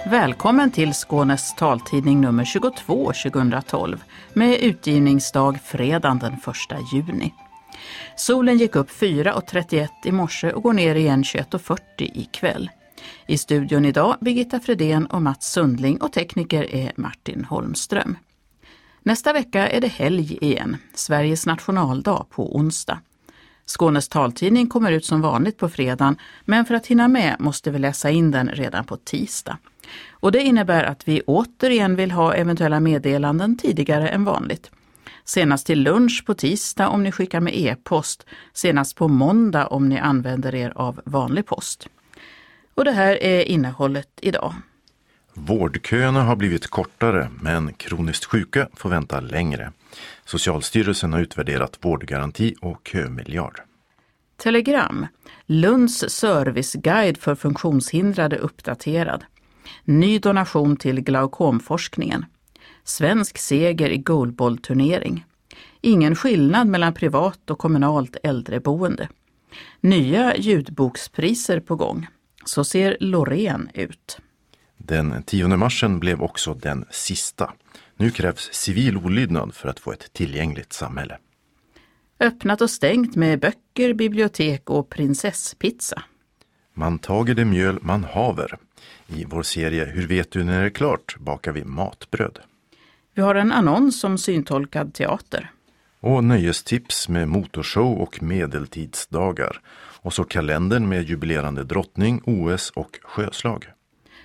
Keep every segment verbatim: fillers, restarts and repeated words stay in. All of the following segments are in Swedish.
Välkommen till Skånes taltidning nummer tjugotvå tjugohundratolv med utgivningsdag fredagen den första juni. Solen gick upp fyra och trettioett i morse och går ner igen tjugoett och fyrtio ikväll. I studion idag Birgitta Fredén och Mats Sundling och tekniker är Martin Holmström. Nästa vecka är det helg igen, Sveriges nationaldag på onsdag. Skånes taltidning kommer ut som vanligt på fredagen, men för att hinna med måste vi läsa in den redan på tisdag. Och det innebär att vi återigen vill ha eventuella meddelanden tidigare än vanligt. Senast till lunch på tisdag om ni skickar med e-post, senast på måndag om ni använder er av vanlig post. Och det här är innehållet idag. Vårdköerna har blivit kortare, men kroniskt sjuka får vänta längre. Socialstyrelsen har utvärderat vårdgaranti och kömiljard. Telegram. Lunds serviceguide för funktionshindrade uppdaterad. Ny donation till glaukomforskningen. Svensk seger i goalballturnering. Ingen skillnad mellan privat och kommunalt äldreboende. Nya ljudbokspriser på gång. Så ser Loreen ut. Den tionde marsen blev också den sista. Nu krävs civil olydnad för att få ett tillgängligt samhälle. Öppnat och stängt med böcker, bibliotek och prinsesspizza. Man tager det mjöl man haver. I vår serie Hur vet du när det är klart bakar vi matbröd. Vi har en annons om syntolkad teater. Och nöjestips med motorshow och medeltidsdagar. Och så kalendern med jubilerande drottning, O S och sjöslag.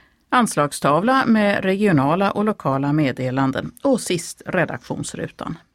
Anslagstavla med regionala och lokala meddelanden och sist redaktionsrutan.